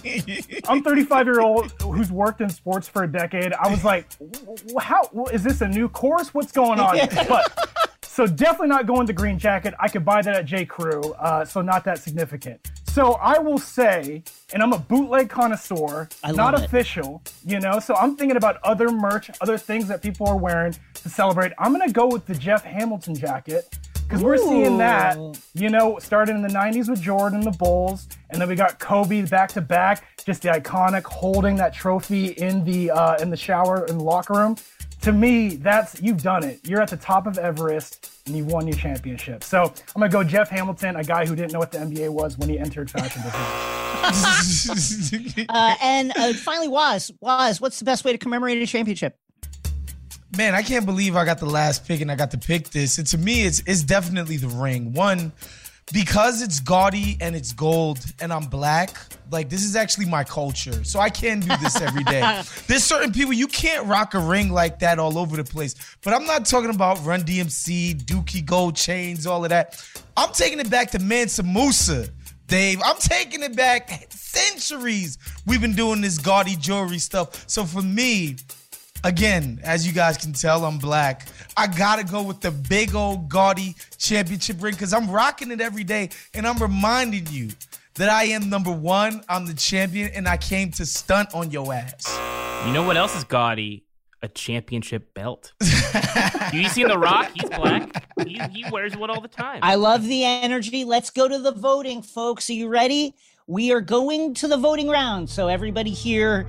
I'm 35-year-old who's worked in sports for a decade. I was like, how is this a new course? What's going on? But so definitely not going the green jacket. I could buy that at J. Crew, so not that significant. So I will say, and I'm a bootleg connoisseur, not official, you know, so I'm thinking about other merch, other things that people are wearing to celebrate. I'm going to go with the Jeff Hamilton jacket because we're seeing that, you know, starting in the 90s with Jordan, the Bulls, and then we got Kobe back to back, just the iconic holding that trophy in the shower in the locker room. To me, you've done it. You're at the top of Everest and you won your championship. So I'm going to go Jeff Hamilton, a guy who didn't know what the NBA was when he entered fashion design. And finally, Waz, what's the best way to commemorate a championship? Man, I can't believe I got the last pick and I got to pick this. And to me, it's definitely the ring. One, because it's gaudy and it's gold and I'm black, like this is actually my culture. So I can't do this every day. There's certain people, you can't rock a ring like that all over the place. But I'm not talking about Run DMC, Dookie Gold chains, all of that. I'm taking it back to Mansa Musa, Dave. I'm taking it back centuries. We've been doing this gaudy jewelry stuff. So for me, again, as you guys can tell, I'm black. I gotta go with the big old gaudy championship ring because I'm rocking it every day and I'm reminding you that I am number one, I'm the champion, and I came to stunt on your ass. You know what else is gaudy? A championship belt. You seen The Rock? He's black. He wears one all the time. I love the energy. Let's go to the voting, folks. Are you ready? We are going to the voting round. So everybody here,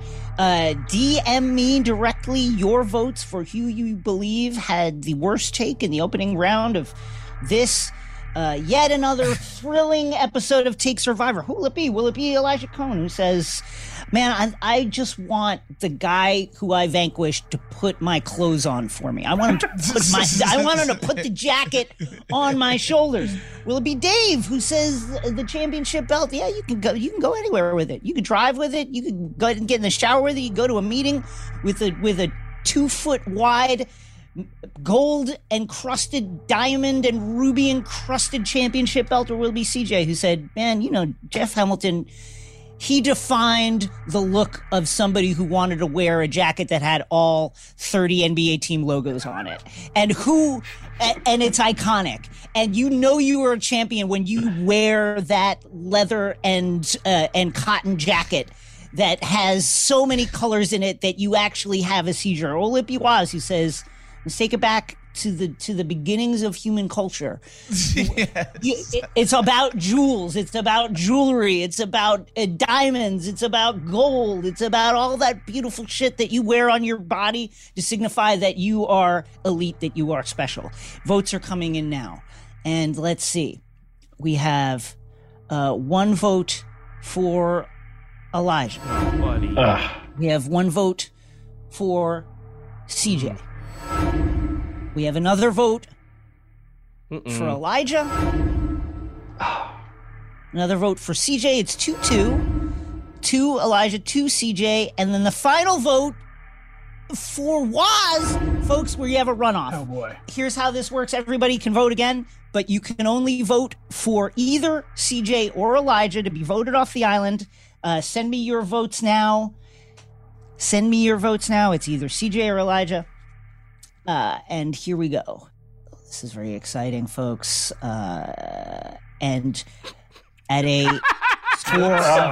DM me directly your votes for who you believe had the worst take in the opening round of this Yet another thrilling episode of Take Survivor. Who will it be? Will it be Elijah Cohn, who says, man, I just want the guy who I vanquished to put my clothes on for me. I want him to put the jacket on my shoulders. Will it be Dave, who says the championship belt? Yeah, you can go anywhere with it. You can drive with it. You can go and get in the shower with it. You can go to a meeting with a 2-foot wide gold encrusted diamond and ruby encrusted championship belt. Or will it be CJ, who said, man, Jeff Hamilton, he defined the look of somebody who wanted to wear a jacket that had all 30 NBA team logos on it. And it's iconic. And you are a champion when you wear that leather and cotton jacket that has so many colors in it that you actually have a seizure. Or Lippy Waz, who says, let's take it back to the beginnings of human culture. Yes. It's about jewels. It's about jewelry. It's about diamonds. It's about gold. It's about all that beautiful shit that you wear on your body to signify that you are elite, that you are special. Votes are coming in now. And let's see. We have 1 vote for Elijah. We have 1 vote for CJ. We have another vote for Elijah. Another vote for CJ. It's 2-2. 2 Elijah, 2 CJ. And then the final vote for Waz, folks, where you have a runoff. Oh, boy. Here's how this works. Everybody can vote again, but you can only vote for either CJ or Elijah to be voted off the island. Send me your votes now. It's either CJ or Elijah. And here we go. This is very exciting, folks. And at a score of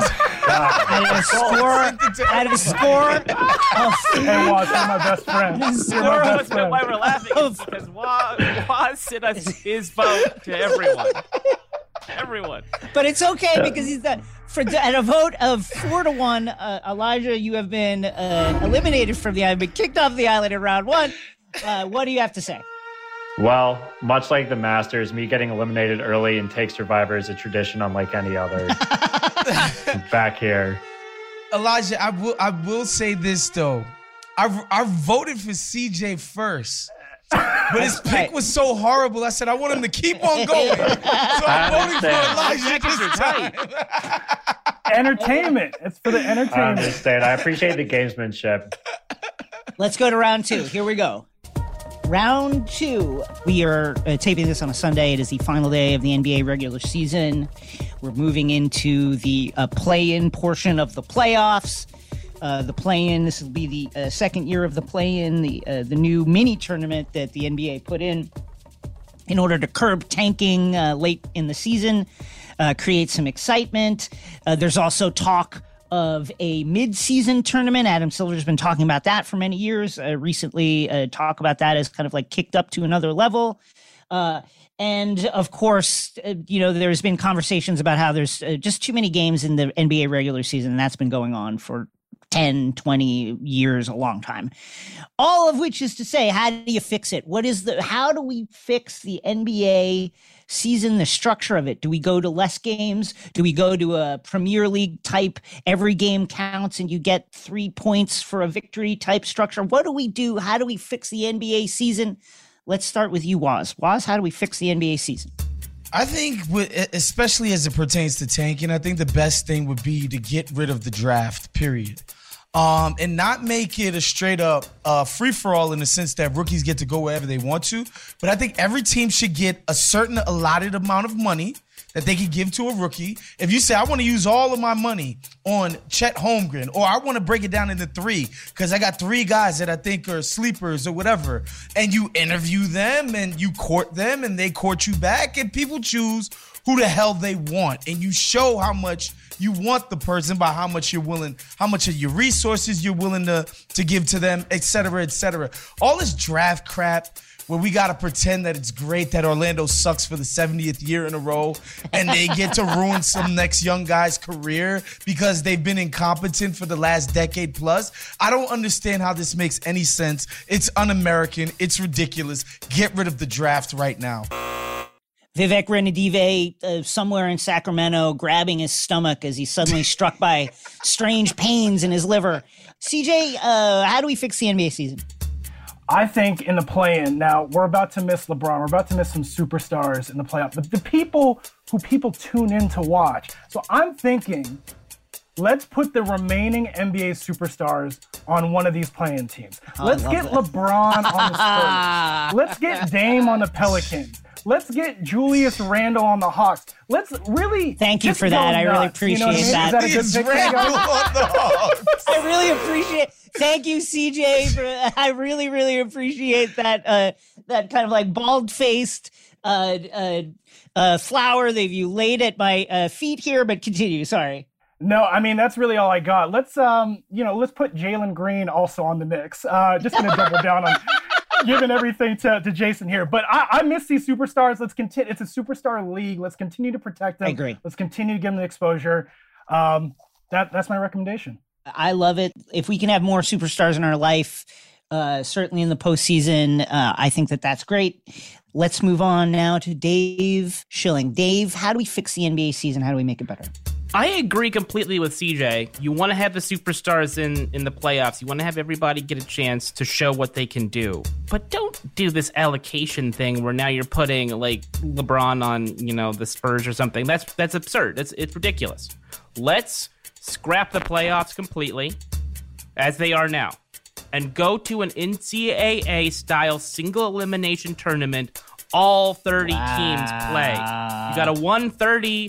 Hey, Waz, you're my best friend. Why we're laughing is because Waz sent us his vote to everyone. But it's okay because he's at a vote of 4-1. Elijah, you have been eliminated from the island, been kicked off the island in round 1. What do you have to say? Well, much like the Masters, me getting eliminated early in Take Survivor is a tradition unlike any other. Back here. Elijah, I will say this, though. I voted for CJ first. But his pick was so horrible, I said I want him to keep on going. So I'm voting for Elijah this time. Entertainment. It's for the entertainment. I understand. I appreciate the gamesmanship. Let's go to round 2. Here we go. Round 2. We are taping this on a Sunday. It is the final day of the NBA regular season. We're moving into the play-in portion of the playoffs. The play-in, this will be the second year of the play-in, the new mini tournament that the NBA put in order to curb tanking late in the season, create some excitement. There's also talk of a mid-season tournament. Adam Silver's been talking about that for many years. Recently, talk about that as kind of like kicked up to another level. And of course, there's been conversations about how there's just too many games in the NBA regular season, and that's been going on for 10, 20 years, a long time. All of which is to say, how do you fix it? How do we fix the NBA season, the structure of it? Do we go to less games? Do we go to a Premier League type, every game counts and you get 3 points for a victory type structure? What do we do? How do we fix the NBA season? Let's start with you, Waz. Waz, how do we fix the NBA season? I think, especially as it pertains to tanking, I think the best thing would be to get rid of the draft, period. And not make it a straight up free-for-all in the sense that rookies get to go wherever they want to. But I think every team should get a certain allotted amount of money that they can give to a rookie. If you say, I want to use all of my money on Chet Holmgren, or I want to break it down into 3 because I got 3 guys that I think are sleepers or whatever, and you interview them and you court them and they court you back, and people choose who the hell they want, and you show how much you want the person by how much you're willing, how much of your resources you're willing to give to them, et cetera, et cetera. All this draft crap where we got to pretend that it's great that Orlando sucks for the 70th year in a row and they get to ruin some next young guy's career because they've been incompetent for the last decade plus. I don't understand how this makes any sense. It's un-American. It's ridiculous. Get rid of the draft right now. Vivek Ranadive somewhere in Sacramento grabbing his stomach as he's suddenly struck by strange pains in his liver. CJ, how do we fix the NBA season? I think in the play-in, now we're about to miss LeBron. We're about to miss some superstars in the playoff. The people who people tune in to watch. So I'm thinking, let's put the remaining NBA superstars on one of these play-in teams. Let's get LeBron on the Spurs. Let's get Dame on the Pelicans. Let's get Julius Randle on the Hawks. Let's really thank you for that. I really appreciate that. Is that a good pick? I really appreciate. Thank you, CJ. I really, really appreciate that. That kind of like bald-faced flower that you laid at my feet here. But continue. Sorry. No, I mean, that's really all I got. Let's let's put Jalen Green also on the mix. Just gonna double down on giving everything to Jason here. But I miss these superstars. Let's continue. It's a superstar league. Let's continue to protect them. I agree. Let's continue to give them the exposure. That's my recommendation. I love it. If we can have more superstars in our life, certainly in the postseason, I think that's great. Let's move on now to Dave Schilling. Dave, how do we fix the NBA season? How do we make it better? I agree completely with CJ. You want to have the superstars in the playoffs. You want to have everybody get a chance to show what they can do. But don't do this allocation thing where now you're putting like LeBron on, the Spurs or something. That's absurd. It's ridiculous. Let's scrap the playoffs completely as they are now and go to an NCAA-style single elimination tournament. All 30 teams play. You got a 130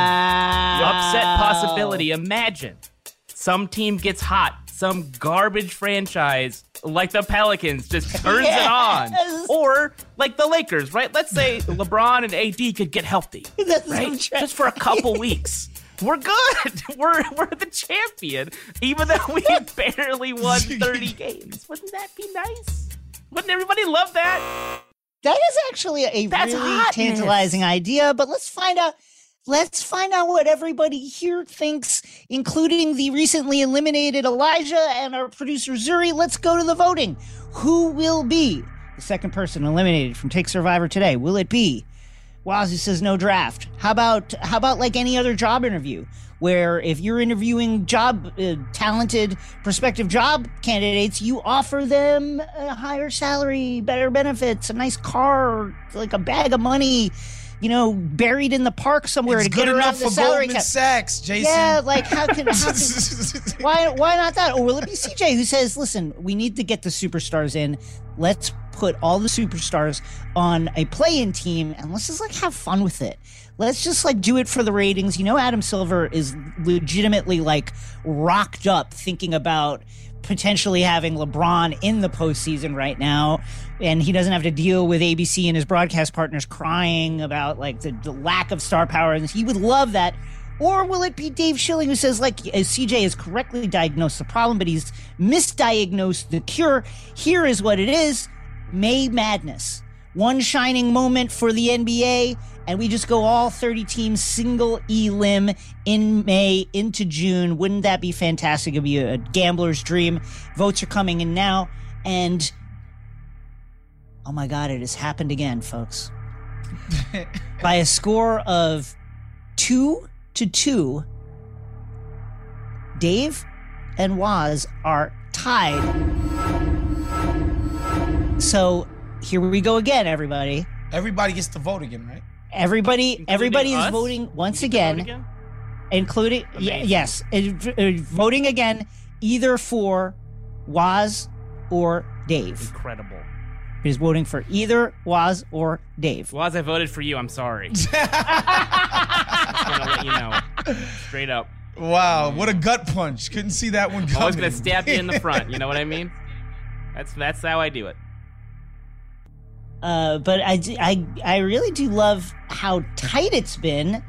upset possibility. Imagine some team gets hot. Some garbage franchise like the Pelicans just turns it on. Or like the Lakers, right? Let's say LeBron and AD could get healthy, right? Just for a couple weeks. We're good. We're the champion, even though we barely won 30 games. Wouldn't that be nice? Wouldn't everybody love that? That is actually a really tantalizing idea, but let's find out what everybody here thinks, including the recently eliminated Elijah and our producer Zuri. Let's go to the voting. Who will be the second person eliminated from Take Survivor today? Will it be Wazoo says no draft? How about like any other job interview, where if you're interviewing talented prospective job candidates, you offer them a higher salary, better benefits, a nice car, like a bag of money, buried in the park somewhere to get around the salary cap. Sachs, Jason. Yeah, like how can why not that? Or will it be CJ who says, listen, we need to get the superstars in. Let's put all the superstars on a play-in team and let's just like have fun with it. Let's just like do it for the ratings. Adam Silver is legitimately like rocked up thinking about potentially having LeBron in the postseason right now. And he doesn't have to deal with ABC and his broadcast partners crying about like the lack of star power. And he would love that. Or will it be Dave Schilling who says, like, CJ has correctly diagnosed the problem, but he's misdiagnosed the cure. Here is what it is. May Madness. One shining moment for the NBA, and we just go all 30 teams single elim in May into June. Wouldn't that be fantastic? It'd be a gambler's dream. Votes are coming in now, and oh my God, it has happened again, folks. By a score of 2-2, Dave and Waz are tied. So here we go again, everybody. Everybody gets to vote again, right? Everybody is voting once again, including yes, voting again, either for Waz or Dave. Incredible. He's voting for either Waz or Dave. Waz, I voted for you. I'm sorry. Just want to let you know, straight up. Wow, what a gut punch! Couldn't see that one coming. I was gonna stab you in the front. You know what I mean? That's how I do it. But I really do love how tight it's been.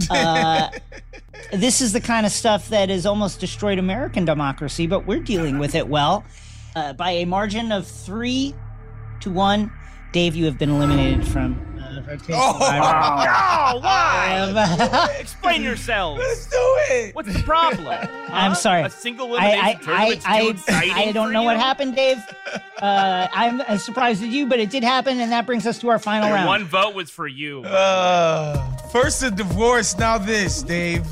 This is the kind of stuff that has almost destroyed American democracy, but we're dealing with it well. By a margin of 3-1, Dave, you have been eliminated from Why? Explain yourself. Let's do it. What's the problem? I'm sorry. A single elimination tournament's too exciting I don't know what happened, Dave. I'm as surprised as you, but it did happen, and that brings us to our final round. One vote was for you. First a divorce, now this, Dave.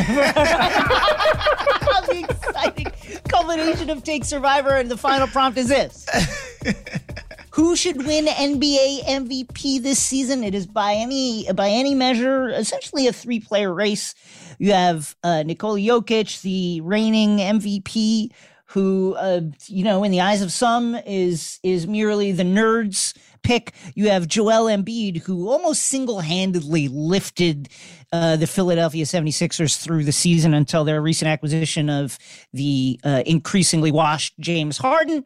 The exciting culmination of Take Survivor, and the final prompt is this. Who should win NBA MVP this season? It is by any measure essentially a three-player race. You have Nikola Jokic, the reigning MVP, who in the eyes of some is merely the nerds pick. You have Joel Embiid, who almost single-handedly lifted the Philadelphia 76ers through the season until their recent acquisition of the increasingly washed James Harden.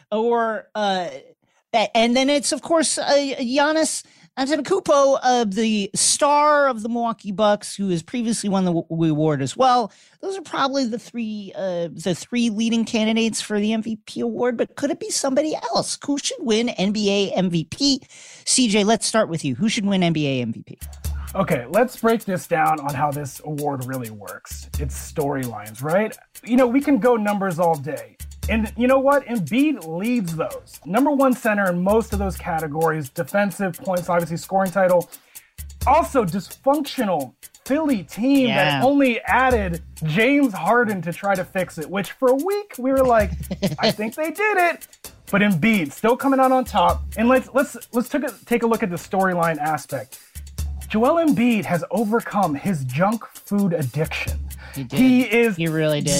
And then it's, of course, Giannis Antetokounmpo, the star of the Milwaukee Bucks, who has previously won the award as well. Those are probably the three leading candidates for the MVP award, but could it be somebody else? Who should win NBA MVP? CJ, let's start with you. Who should win NBA MVP? Okay, let's break this down on how this award really works. It's storylines, right? We can go numbers all day. And you know what? Embiid leads those. Number one center in most of those categories. Defensive, points, obviously scoring title. Also, dysfunctional Philly team that only added James Harden to try to fix it, which for a week we were like, I think they did it. But Embiid still coming out on top. And let's take a look at the storyline aspect. Joel Embiid has overcome his junk food addiction. He did. He really did.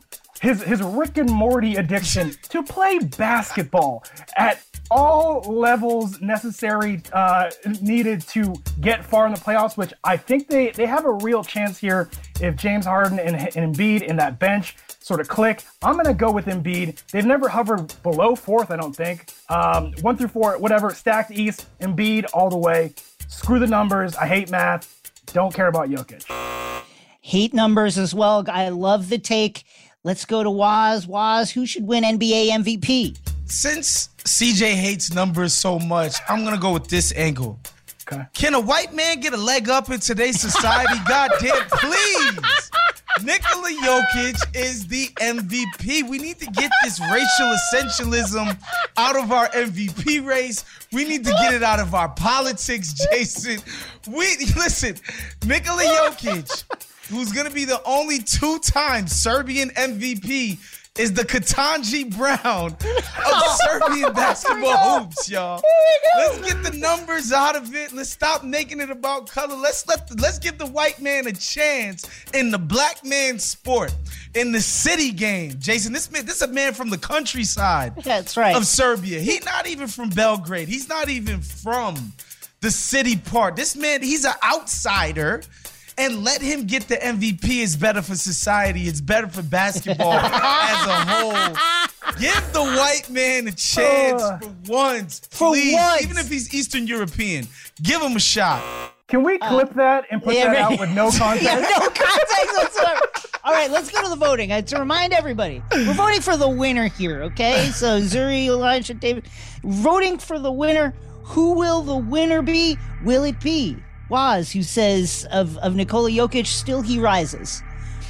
His Rick and Morty addiction to play basketball at all levels necessary, needed to get far in the playoffs, which I think they have a real chance here if James Harden and Embiid in that bench sort of click. I'm going to go with Embiid. They've never hovered below fourth, I don't think. 1 through 4, whatever, stacked East, Embiid all the way. Screw the numbers. I hate math. Don't care about Jokic. Hate numbers as well. I love the take. Let's go to Waz. Waz, who should win NBA MVP? Since CJ hates numbers so much, I'm going to go with this angle. Okay. Can a white man get a leg up in today's society? Goddamn, please. Nikola Jokic is the MVP. We need to get this racial essentialism out of our MVP race. We need to get it out of our politics, Jason. Listen, Nikola Jokic, who's going to be the only two-time Serbian MVP, is the Ketanji Brown of Serbian basketball hoops, y'all. Let's get the numbers out of it. Let's stop making it about color. Let's give the white man a chance in the black man's sport, in the city game. Jason, this is a man from the countryside. That's right. Of Serbia. He's not even from Belgrade. He's not even from the city part. This man, he's an outsider. And let him get the MVP is better for society. It's better for basketball as a whole. Give the white man a chance for once, please. Even if he's Eastern European, give him a shot. Can we clip that and put that out with no context? Yeah, no context whatsoever. All right, let's go to the voting. To remind everybody, we're voting for the winner here, okay? So Zuri, Elijah, David, voting for the winner. Who will the winner be? Will it be Waz, who says of Nikola Jokic, still he rises?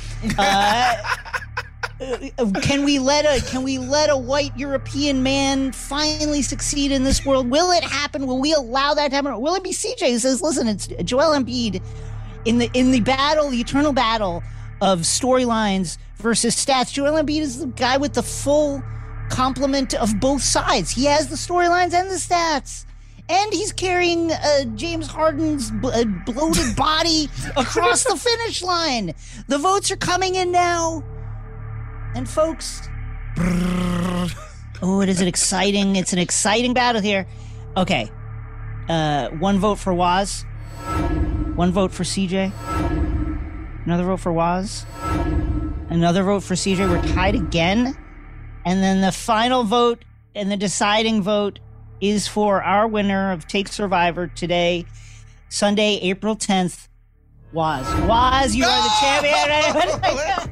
Can we let a white European man finally succeed in this world? Will it happen? Will we allow that to happen? Or will it be CJ who says, listen, it's Joel Embiid in the battle, the eternal battle of storylines versus stats. Joel Embiid is the guy with the full complement of both sides. He has the storylines and the stats. And he's carrying James Harden's bloated body across the finish line. The votes are coming in now. And folks, oh, it's an exciting battle here. Okay. 1 vote for Waz. 1 vote for CJ. Another vote for Waz. Another vote for CJ. We're tied again. And then the final vote and the deciding vote is for our winner of Take Survivor today, Sunday, April 10th, Waz. Waz, you are the champion.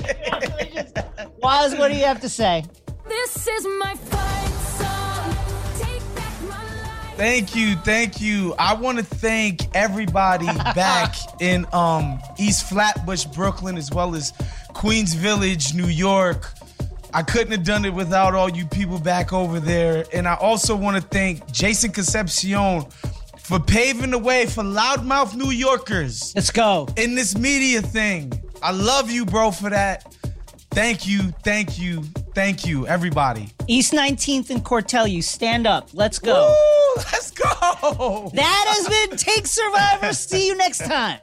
Waz, what do you have to say? This is my fight song. Take back my life. Thank you. I want to thank everybody back in East Flatbush, Brooklyn, as well as Queens Village, New York. I couldn't have done it without all you people back over there. And I also want to thank Jason Concepcion for paving the way for loudmouth New Yorkers. Let's go. In this media thing. I love you, bro, for that. Thank you, everybody. East 19th and Cortell, you stand up. Let's go. Woo, let's go. That has been Take Survivor. See you next time.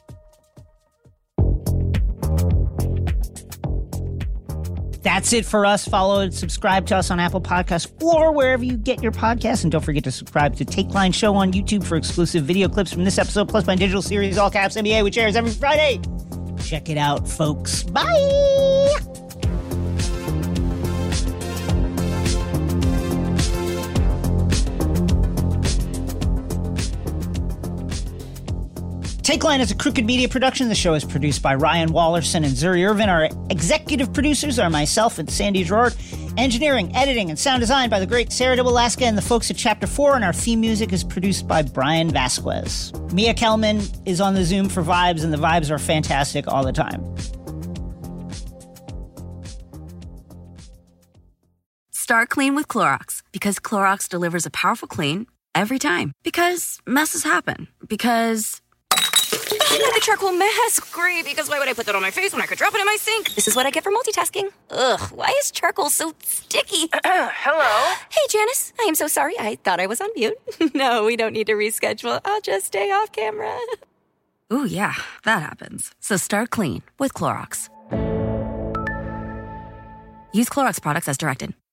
That's it for us. Follow and subscribe to us on Apple Podcasts or wherever you get your podcasts. And don't forget to subscribe to Take Line Show on YouTube for exclusive video clips from this episode, plus my digital series, All Caps NBA, which airs every Friday. Check it out, folks. Bye! Take Line is a Crooked Media production. The show is produced by Ryan Wallerson and Zuri Irvin. Our executive producers are myself and Sandy Gerard. Engineering, editing, and sound design by the great Sarah Dubalaska and the folks at Chapter 4. And our theme music is produced by Brian Vasquez. Mia Kelman is on the Zoom for vibes, and the vibes are fantastic all the time. Start clean with Clorox, because Clorox delivers a powerful clean every time. Because messes happen. Because the charcoal mask. Great, because why would I put that on my face when I could drop it in my sink? This is what I get for multitasking. Ugh, why is charcoal so sticky? Hello? Hey, Janice. I am so sorry. I thought I was on mute. No, we don't need to reschedule. I'll just stay off camera. Ooh, yeah, that happens. So start clean with Clorox. Use Clorox products as directed.